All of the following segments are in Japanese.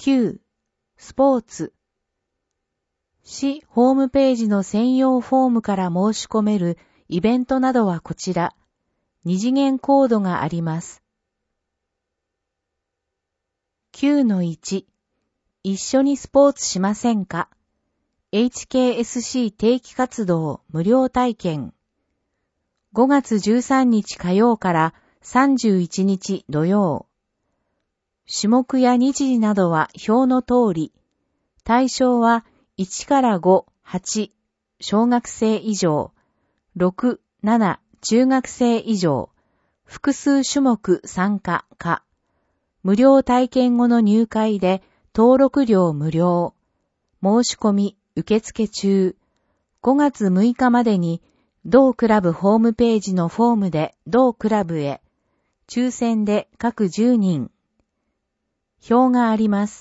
9、スポーツ。市ホームページの専用フォームから申し込めるイベントなどはこちら。二次元コードがあります。9-1、一緒にスポーツしませんか？ HKSC 定期活動無料体験。5月13日火曜から31日土曜。種目や日時などは表の通り。対象は1から5、8、小学生以上、6、7、中学生以上、複数種目参加か。無料体験後の入会で登録料無料。申し込み受付中。5月6日までに同クラブホームページのフォームで同クラブへ。抽選で各10人。表があります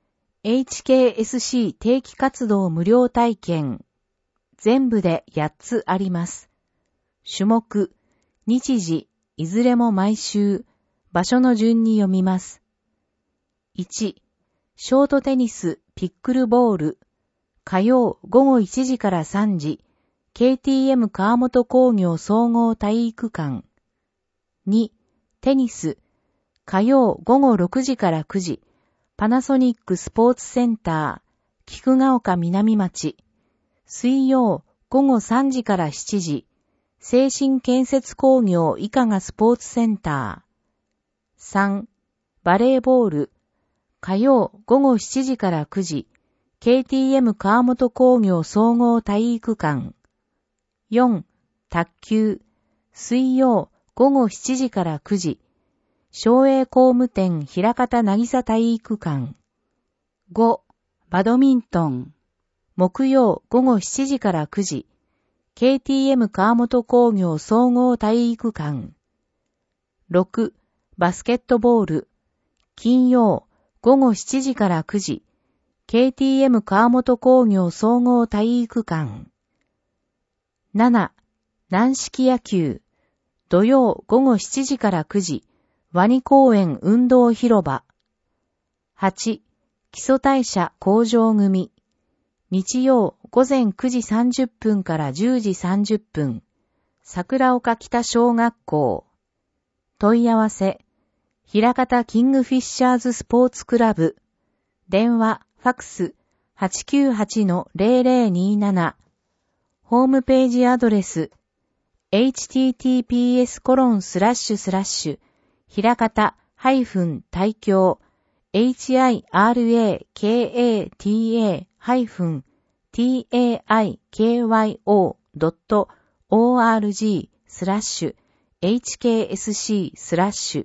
。HKSC 定期活動無料体験。全部で8つあります。種目、日時、いずれも毎週、場所の順に読みます。1、ショートテニス、ピックルボール。火曜午後1時から3時、KTM 川本工業総合体育館。2、テニス。火曜午後6時から9時、パナソニックスポーツセンター、菊ヶ丘南町。水曜午後3時から7時、精神建設工業伊香賀スポーツセンター。3、バレーボール。火曜午後7時から9時、KTM 川本工業総合体育館。4、卓球。水曜午後7時から9時、省営工務店平方渚体育館。5、バドミントン。木曜午後7時から9時、KTM 川本工業総合体育館。6、バスケットボール。金曜午後7時から9時、KTM 川本工業総合体育館。7、軟式野球。土曜午後7時から9時、ワニ公園運動広場。8、基礎代謝向上組。日曜午前9時30分から10時30分。桜岡北小学校。問い合わせ。平方キングフィッシャーズスポーツクラブ。電話、ファクス 898-0027。ホームページアドレス。https:// 平方大京 hirakataikyo.org/hksc/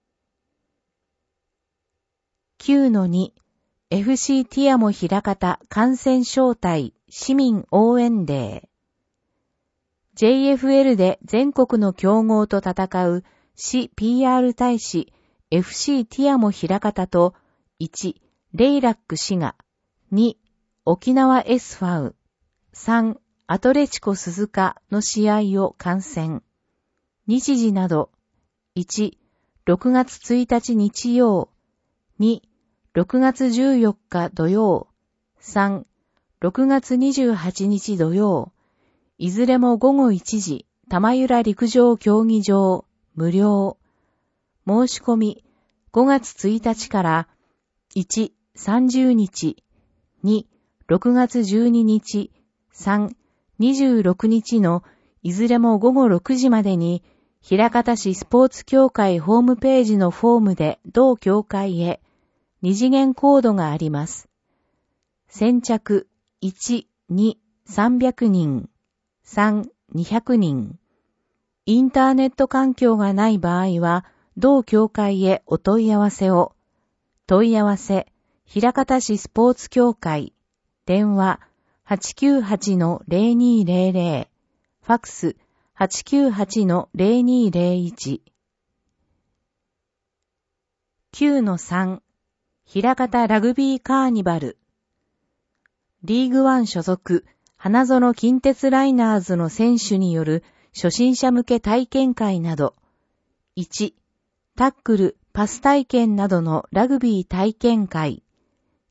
9-2 FC ティアモ平方観戦招待市民応援デー。JFL で全国の強豪と戦う市 PR 大使 FC ティアモ平方と1、レイラック滋賀、2、沖縄 S ファウ、3、アトレチコ鈴鹿の試合を観戦。日時など、1、6月1日日曜、2、6月14日土曜、3、6月28日土曜、いずれも午後1時、玉浦陸上競技場、無料。申し込み、5月1日から1、30日、2、6月12日、3、26日のいずれも午後6時までに、枚方市スポーツ協会ホームページのフォームで同協会へ、二次元コードがあります。先着、1、2、300人、3、200人。インターネット環境がない場合は、同協会へお問い合わせを。問い合わせ、枚方市スポーツ協会。電話、898-0200。ファクス、898-0201。9-3、枚方ラグビーカーニバル。リーグワン所属、花園近鉄ライナーズの選手による初心者向け体験会など。1、タックル、パス体験などのラグビー体験会。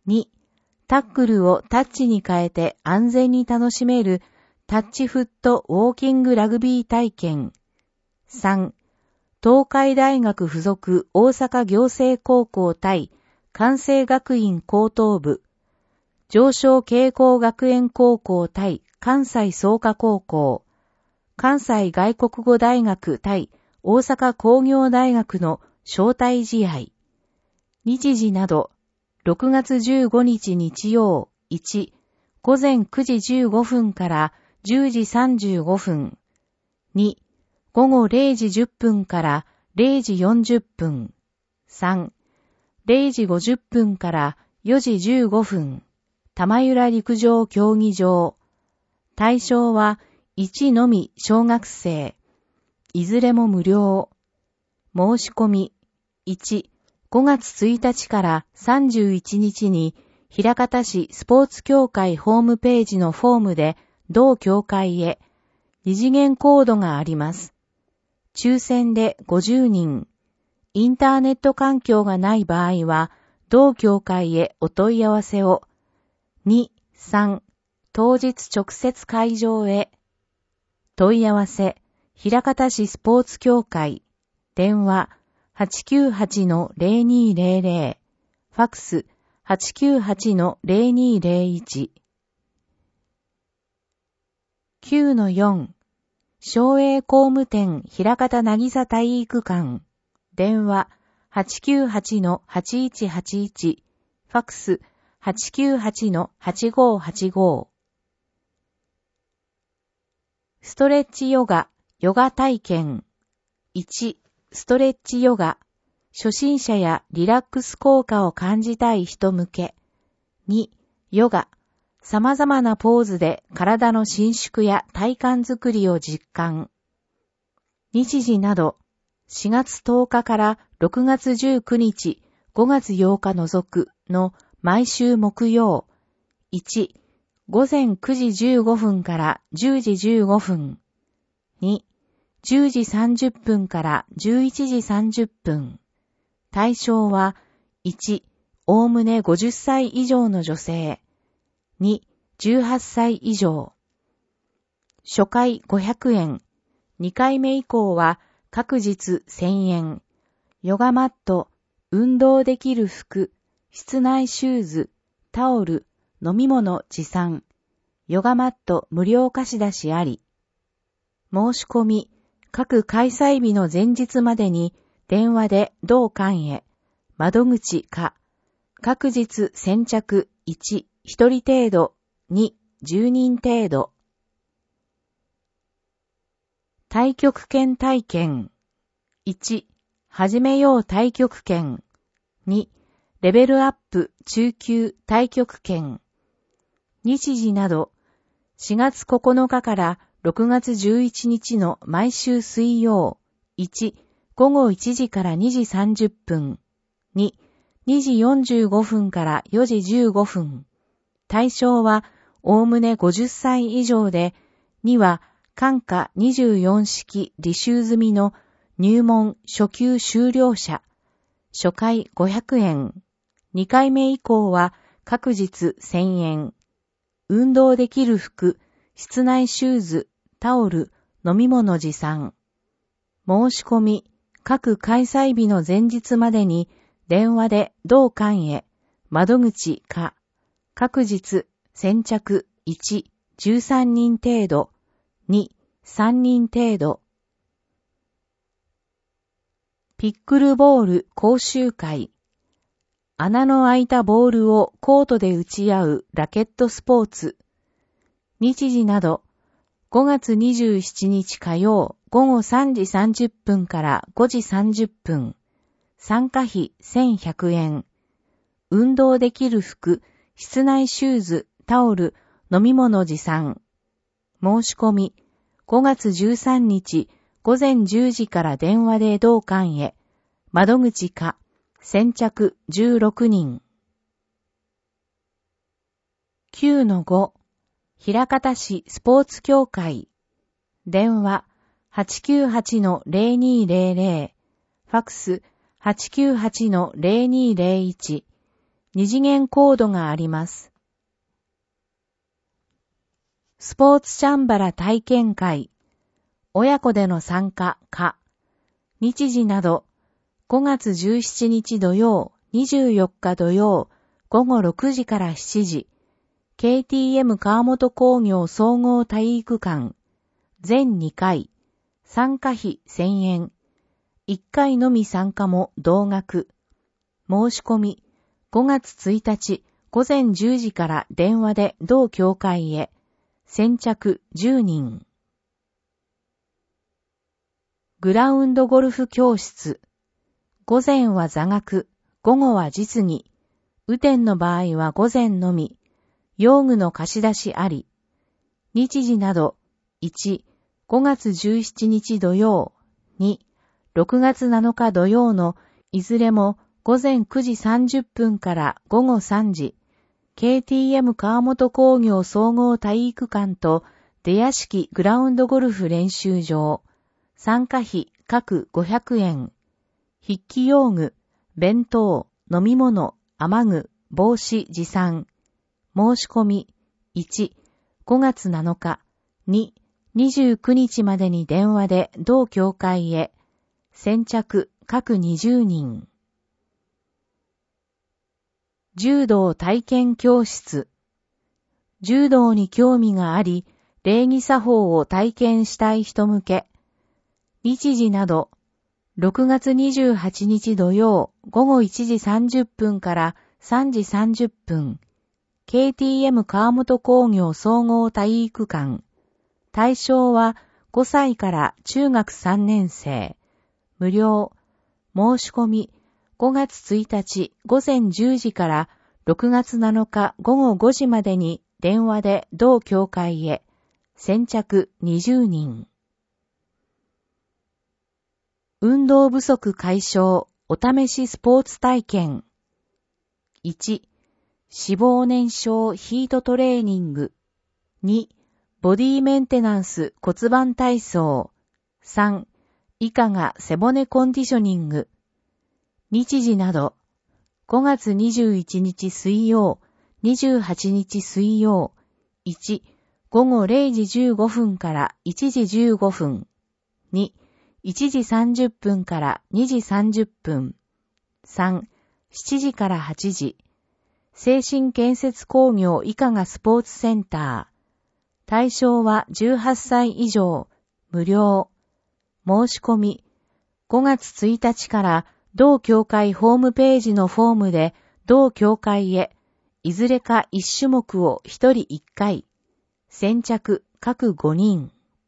2、タックルをタッチに変えて安全に楽しめるタッチフットウォーキングラグビー体験。3、東海大学附属大阪行政高校対関西学院高等部、常勝慶光学園高校対関西創価高校、関西外国語大学対大阪工業大学の招待試合。日時など、6月15日日曜、1、午前9時15分から10時35分。2、午後0時10分から0時40分。3、0時50分から4時15分。玉浦陸上競技場。対象は1のみ小学生。いずれも無料。申し込み。1、5月1日から31日に、枚方市スポーツ協会ホームページのフォームで、同協会へ、二次元コードがあります。抽選で50人。インターネット環境がない場合は、同協会へお問い合わせを。2、3、当日直接会場へ。問い合わせ、枚方市スポーツ協会。電話、898-0200。ファクス、898-0201。9-4、商栄工務店枚方渚体育館。電話、898-8181。ファクス、898-8585。ストレッチヨガ、ヨガ体験。1、ストレッチヨガ。初心者やリラックス効果を感じたい人向け。2、ヨガ。様々なポーズで体の伸縮や体幹づくりを実感。日時など、4月10日から6月19日、5月8日除くの毎週木曜。1、午前9時15分から10時15分。2、10時30分から11時30分。対象は、1、おおむね50歳以上の女性。2、18歳以上。初回500円。2回目以降は各日1000円。ヨガマット、運動できる服、室内シューズ、タオル、飲み物持参。ヨガマット無料貸し出しあり。申し込み、各開催日の前日までに電話で同館へ、窓口か、各日先着1、1人程度、2、10人程度。太極拳体験。1、始めよう太極拳。2、レベルアップ中級太極拳。日時など、4月9日から6月11日の毎週水曜。1、午後1時から2時30分。2、2時45分から4時15分。対象は、おおむね50歳以上で、2は、間下24式履修済みの入門初級修了者。初回500円。2回目以降は各日1000円。運動できる服、室内シューズ、タオル、飲み物持参。申し込み、各開催日の前日までに電話で同館へ、窓口か、各日先着1、13人程度、2、3人程度。ピックルボール講習会。穴の開いたボールをコートで打ち合うラケットスポーツ。日時など、5月27日火曜午後3時30分から5時30分。参加費1100円。運動できる服、室内シューズ、タオル、飲み物持参。申し込み、5月13日午前10時から電話で同館へ、窓口か、先着16人。9-5、枚方市スポーツ協会。電話、898-0200。ファクス、898-0201。 二次元コードがあります。スポーツチャンバラ体験会、親子での参加か、日時など、5月17日土曜、24日土曜、午後6時から7時、KTM 川本工業総合体育館、全2回、参加費1000円、1回のみ参加も同額、申し込み、5月1日午前10時から電話で同協会へ、先着10人。グラウンドゴルフ教室。午前は座学、午後は実技。雨天の場合は午前のみ。用具の貸し出しあり。日時など、1、5月17日土曜、2、6月7日土曜のいずれも午前9時30分から午後3時。KTM 川本工業総合体育館と出屋敷グラウンドゴルフ練習場。参加費各500円。筆記用具、弁当、飲み物、雨具、帽子持参。申し込み、1、5月7日、2、29日までに電話で同協会へ。先着各20人。柔道体験教室。柔道に興味があり、礼儀作法を体験したい人向け。日時など、6月28日土曜午後1時30分から3時30分。KTM 川本工業総合体育館。対象は5歳から中学3年生。無料。申し込み。5月1日午前10時から6月7日午後5時までに電話で同協会へ。先着20人。運動不足解消お試しスポーツ体験。1、脂肪燃焼ヒートトレーニング。2、ボディメンテナンス骨盤体操。3、以下が背骨コンディショニング。日時など、5月21日水曜、28日水曜、1、午後0時15分から1時15分。2、1時30分から2時30分。3、7時から8時。精神建設工業以下がスポーツセンター。対象は18歳以上。無料。申し込み。5月1日から同協会ホームページのフォームで同協会へ、いずれか1種目を1人1回。先着各5人。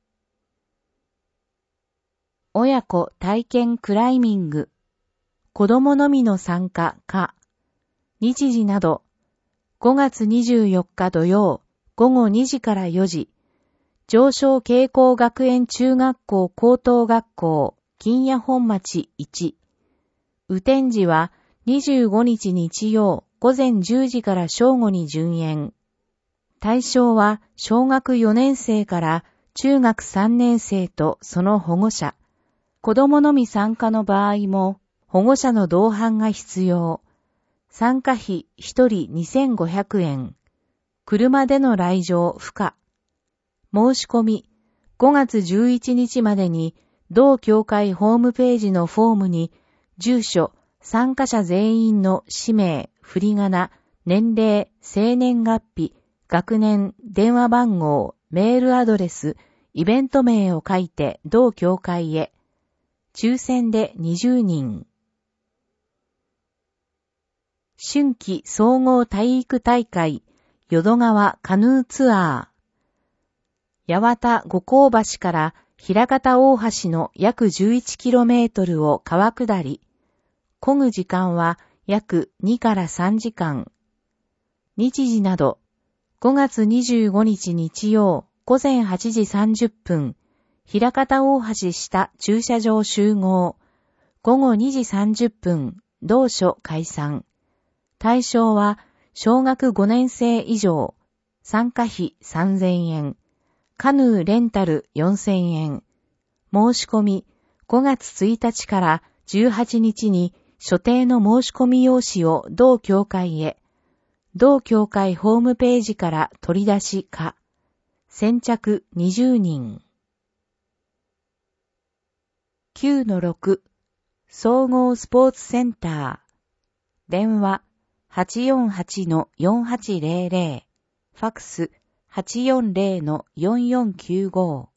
親子体験クライミング。子供のみの参加か。日時など、5月24日土曜、午後2時から4時。上昇傾向学園中学校高等学校、金谷本町1。雨天時は25日日曜午前10時から正午に順延。対象は小学4年生から中学3年生とその保護者。子供のみ参加の場合も保護者の同伴が必要。参加費1人2500円。車での来場不可。申し込み5月11日までに同協会ホームページのフォームに住所、参加者全員の氏名、振り仮名、年齢、生年月日、学年、電話番号、メールアドレス、イベント名を書いて同協会へ。抽選で20人。春季総合体育大会、淀川カヌーツアー。八幡五甲橋から枚方大橋の約 11km を川下り。漕ぐ時間は約2から3時間。日時など、5月25日日曜午前8時30分、枚方大橋下駐車場集合。午後2時30分、同所解散。対象は小学5年生以上。参加費3000円。カヌーレンタル4000円。申し込み5月1日から18日に所定の申し込み用紙を同教会へ、同教会ホームページから取り出しか、先着20人。9-6 総合スポーツセンター。電話 848-4800。ファクス 840-4495。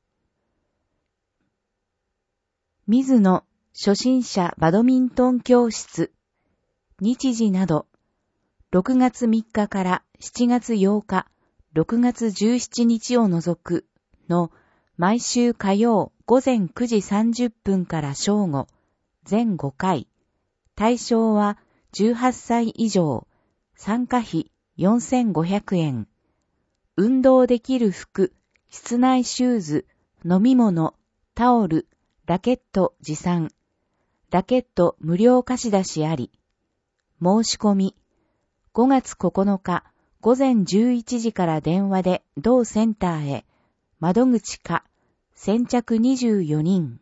水野初心者バドミントン教室。日時など、6月3日から7月8日、6月17日を除くの毎週火曜午前9時30分から正午、全5回。対象は18歳以上。参加費4500円。運動できる服、室内シューズ、飲み物、タオル、ラケット持参。ラケット無料貸し出しあり。申し込み。5月9日午前11時から電話で同センターへ。窓口か。先着24人。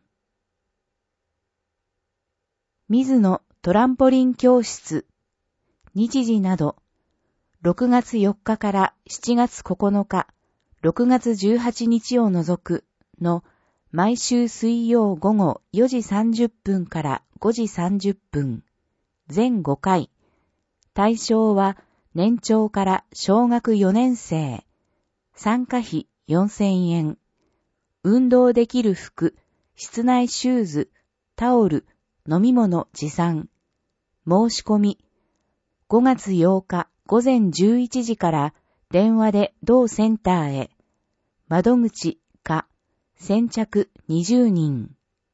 水野トランポリン教室。日時など、6月4日から7月9日、6月18日を除くの毎週水曜午後4時30分から5時30分。全5回。対象は年長から小学4年生。参加費4000円。運動できる服、室内シューズ、タオル、飲み物持参。申し込み。5月8日午前11時から電話で同センターへ。窓口か。先着20人。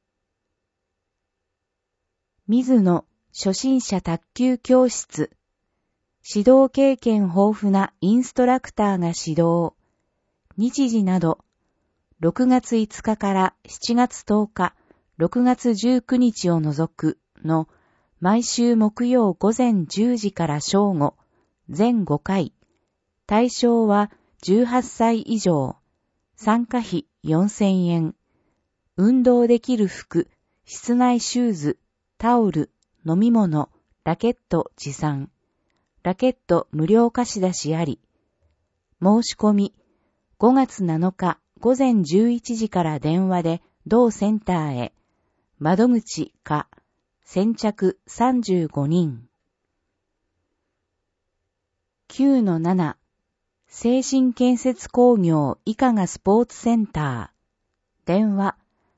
水野初心者卓球教室。指導経験豊富なインストラクターが指導。日時など、6月5日から7月10日、6月19日を除くの毎週木曜午前10時から正午、全5回。対象は18歳以上。参加費4000円。運動できる服、室内シューズ、タオル、飲み物、ラケット持参。ラケット無料貸し出しあり。申し込み。5月7日午前11時から電話で同センターへ。窓口か。先着35人。9-7 精神建設工業医科がスポーツセンター。電話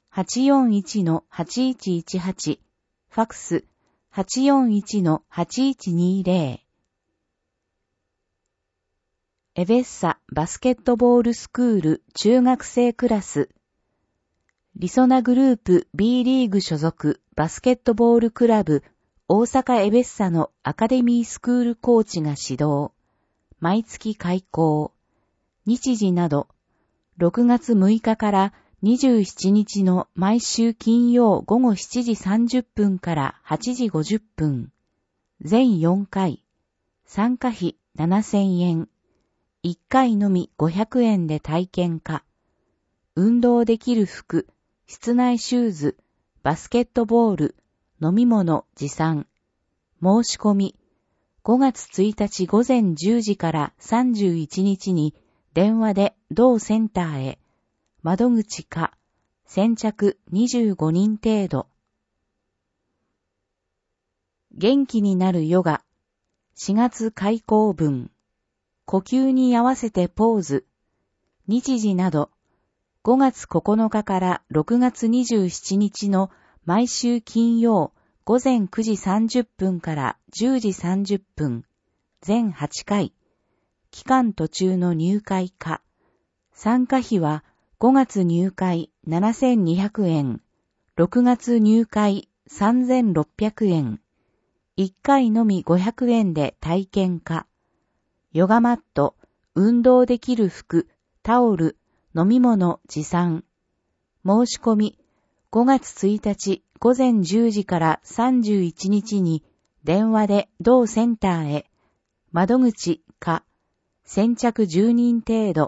841-8118。ファクス 841-8120。エベッサバスケットボールスクール中学生クラス。りそなグループ B リーグ所属バスケットボールクラブ大阪エベッサのアカデミースクールコーチが指導。毎月開講。日時など、6月6日から27日の毎週金曜午後7時30分から8時50分。全4回。参加費7000円。1回のみ500円で体験可。運動できる服、室内シューズ、バスケットボール、飲み物持参。申し込み。5月1日午前10時から31日に電話で同センターへ。窓口か。先着25人程度。元気になるヨガ。4月開講分。呼吸に合わせてポーズ。日時など、5月9日から6月27日の毎週金曜午前9時30分から10時30分。全8回。期間途中の入会可。参加費は5月入会7200円。6月入会3600円。1回のみ500円で体験可。ヨガマット、運動できる服、タオル、飲み物持参。申し込み、5月1日午前10時から31日に電話で同センターへ。窓口か。先着10人程度。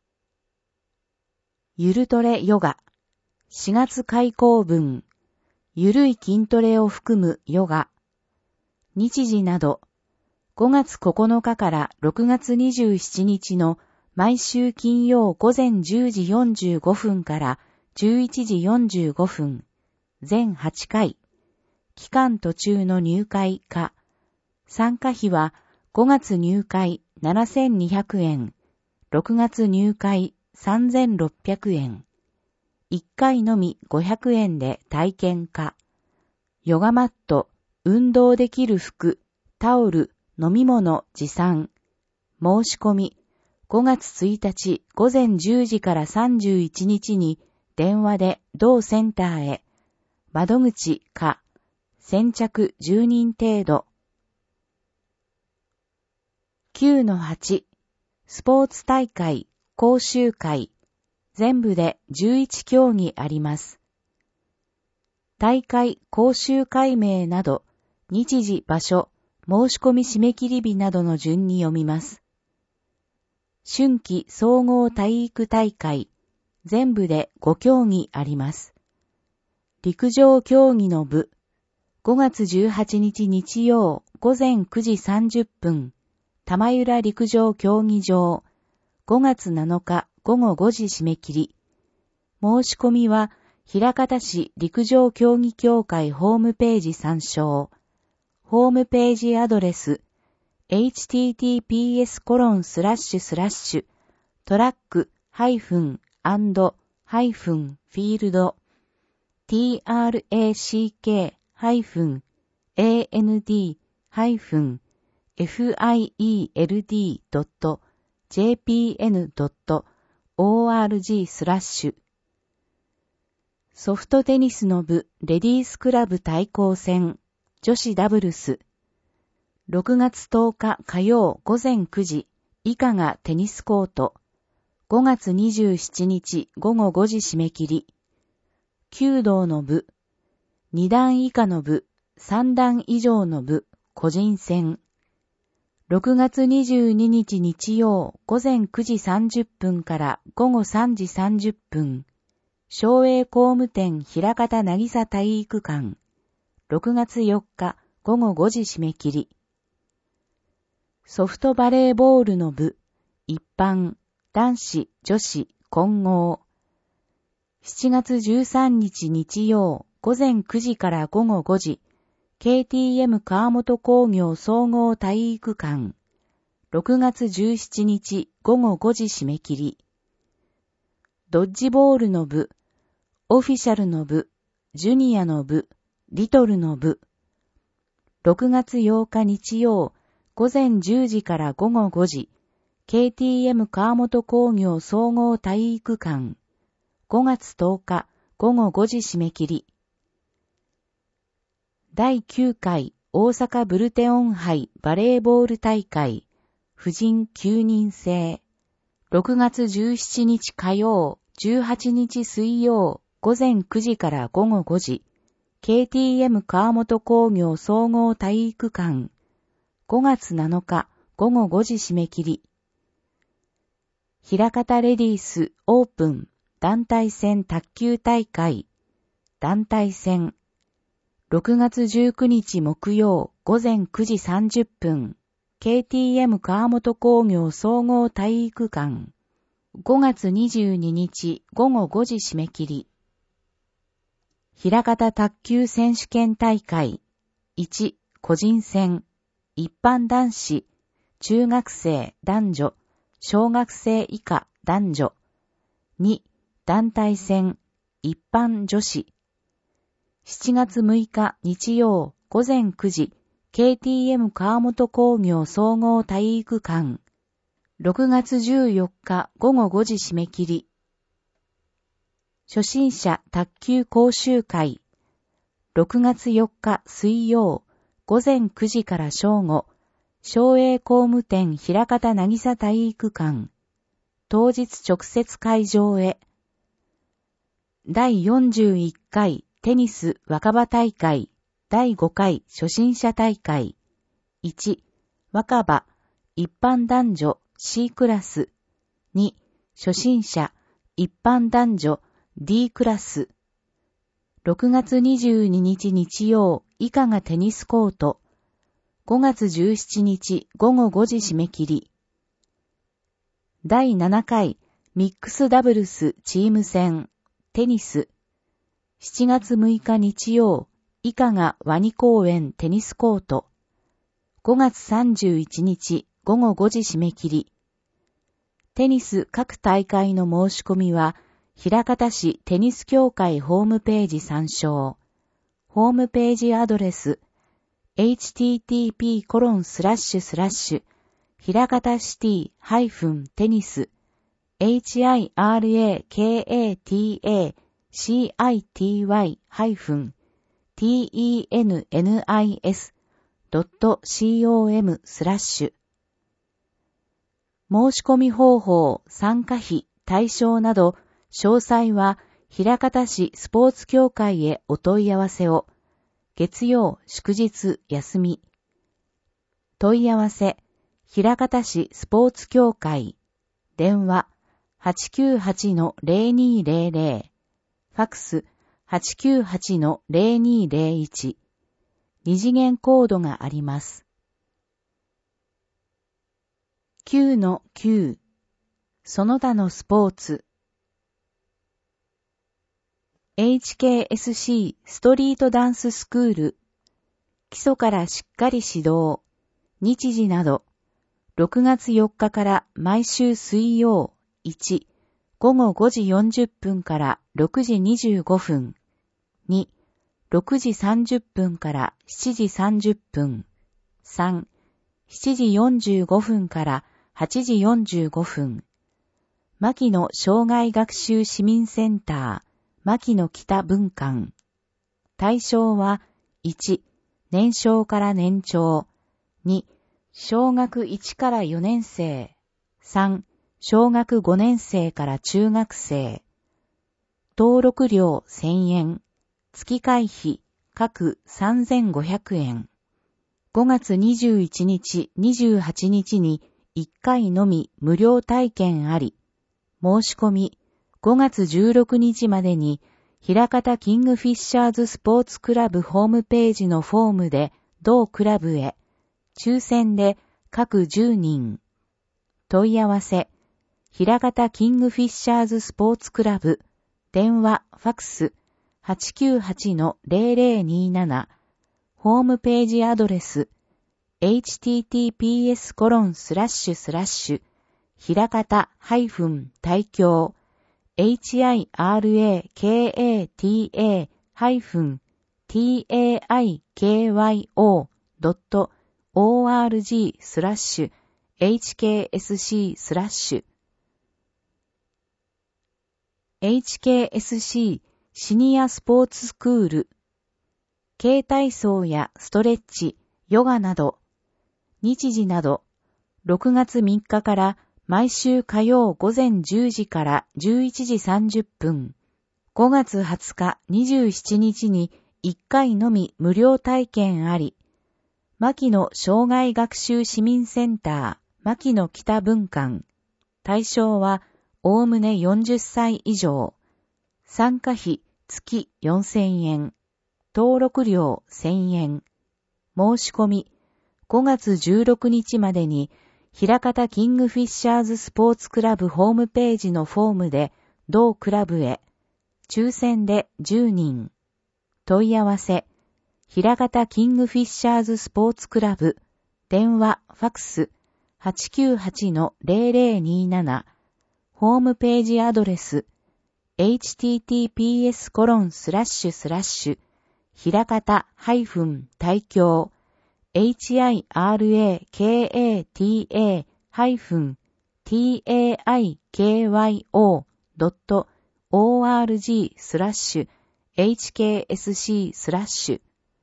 ゆるトレヨガ。4月開講分。 ゆるい筋トレを含むヨガ、日時など、5月9日から6月27日の毎週金曜午前10時45分から11時45分、全8回、期間途中の入会か、参加費は5月入会7200円、6月入会3600円、1回のみ500円で体験か、ヨガマット、運動できる服、タオル、飲み物持参。申し込み、5月1日午前10時から31日に電話で同センターへ。窓口か、先着10人程度。9-8、スポーツ大会、講習会。全部で11競技あります。大会、講習会名など、日時、場所、申し込み締め切り日などの順に読みます。春季総合体育大会、全部で5競技あります。陸上競技の部、5月18日日曜午前9時30分、玉浦陸上競技場、5月7日午後5時締め切り。申し込みは、枚方市陸上競技協会ホームページ参照。ホームページアドレス、 track-and-field-track-field.jpn.org/ ソフトテニスの部レディースクラブ対抗戦女子ダブルス6月10日火曜午前9時以下がテニスコート5月27日午後5時締め切り弓道の部2段以下の部3段以上の部個人戦6月22日日曜午前9時30分から午後3時30分省営工務店枚方渚体育館6月4日午後5時締め切りソフトバレーボールの部一般男子女子混合7月13日日曜午前9時から午後5時 KTM 川本工業総合体育館6月17日午後5時締め切りドッジボールの部オフィシャルの部、ジュニアの部、リトルの部。6月8日日曜、午前10時から午後5時、KTM 川本工業総合体育館。5月10日、午後5時締め切り。第9回大阪ブルテオン杯バレーボール大会、婦人9人制。6月17日火曜、18日水曜、午前9時から午後5時、KTM 川本工業総合体育館、5月7日午後5時締め切り。枚方レディースオープン団体戦卓球大会、団体戦、6月19日木曜午前9時30分、KTM 川本工業総合体育館、5月22日午後5時締め切り。枚方卓球選手権大会1個人戦一般男子中学生男女小学生以下男女2団体戦一般女子7月6日日曜午前9時 KTM 川本工業総合体育館6月14日午後5時締め切り初心者卓球講習会6月4日水曜午前9時から正午省営工務店枚方渚体育館当日直接会場へ第41回テニス若葉大会第5回初心者大会1若葉一般男女 C クラス2初心者一般男女D クラス 6月22日日曜、以下がテニスコート。5月17日午後5時締め切り。第7回ミックスダブルスチーム戦テニス。7月6日日曜、以下がワニ公園テニスコート。5月31日午後5時締め切り。テニス各大会の申し込みは、枚方市テニス協会ホームページ参照。ホームページアドレス、http:// 枚方シティ-テニス hirakata-tennis.com/申し込み方法、参加費、対象など、詳細は、枚方市スポーツ協会へお問い合わせを。月曜、祝日、休み。問い合わせ、枚方市スポーツ協会。電話、898-0200。ファクス、898-0201。二次元コードがあります。9-9 その他のスポーツ HKSC ストリートダンススクール基礎からしっかり指導日時など6月4日から毎週水曜1午後5時40分から6時25分2 6時30分から7時30分3 7時45分から8時45分。牧野障害学習市民センター、牧野北分館。対象は、1、年少から年長。2、小学1から4年生。3、小学5年生から中学生。登録料1000円。月会費、各3500円。5月21日、28日に1回のみ無料体験あり。申し込み、5月16日までに、枚方キングフィッシャーズスポーツクラブホームページのフォームで、同クラブへ、抽選で各10人。問い合わせ、枚方キングフィッシャーズスポーツクラブ、電話、ファクス、898-0027。ホームページアドレス、https:// 枚方大京 hirakata-taikyo.org/hksc/ HKSC シニアスポーツスクール軽体操やストレッチ、ヨガなど日時など6月3日から毎週火曜午前10時から11時30分、5月20日27日に1回のみ無料体験あり、牧野障害学習市民センター、牧野北分館、対象はおおむね40歳以上、参加費月4000円、登録料1000円、申し込み、5月16日までに、枚方キングフィッシャーズスポーツクラブホームページのフォームで、同クラブへ、抽選で10人。問い合わせ、枚方キングフィッシャーズスポーツクラブ、電話、ファクス、898-0027。ホームページアドレス、https:// 枚方大京hirakata-taikyo.org/hksc/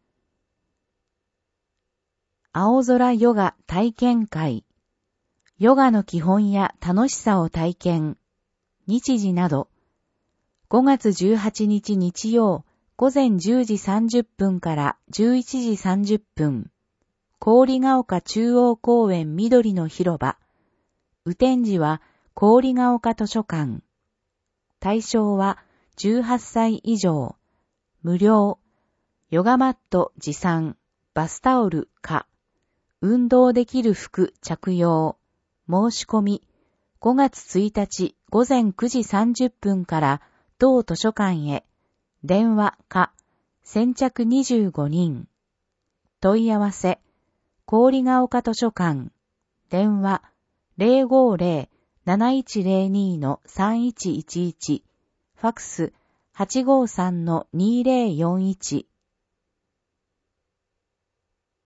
青空ヨガ体験会ヨガの基本や楽しさを体験日時など5月18日日曜午前10時30分から11時30分氷ヶ丘中央公園緑の広場。雨天時は氷ヶ丘図書館。対象は18歳以上。 無料。ヨガマット持参、バスタオル可。運動できる服着用。申し込み。5月1日午前9時30分から同図書館へ。電話可。先着25人。問い合わせ。郡ヶ丘図書館。電話。050-7102-3111。ファクス。853-2041。